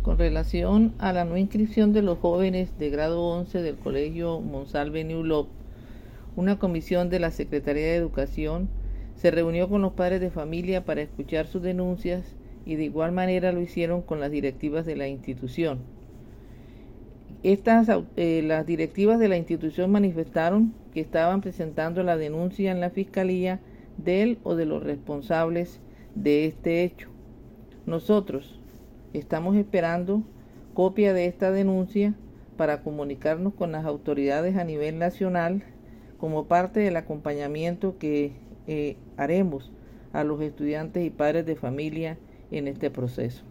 Con relación a la no inscripción de los jóvenes de grado 11 del Colegio Monsalve New Love, una comisión de la Secretaría de Educación se reunió con los padres de familia para escuchar sus denuncias y de igual manera lo hicieron con las directivas de la institución. Las directivas de la institución manifestaron que estaban presentando la denuncia en la fiscalía del o de los responsables de este hecho. Nosotros estamos esperando copia de esta denuncia para comunicarnos con las autoridades a nivel nacional como parte del acompañamiento que haremos a los estudiantes y padres de familia en este proceso.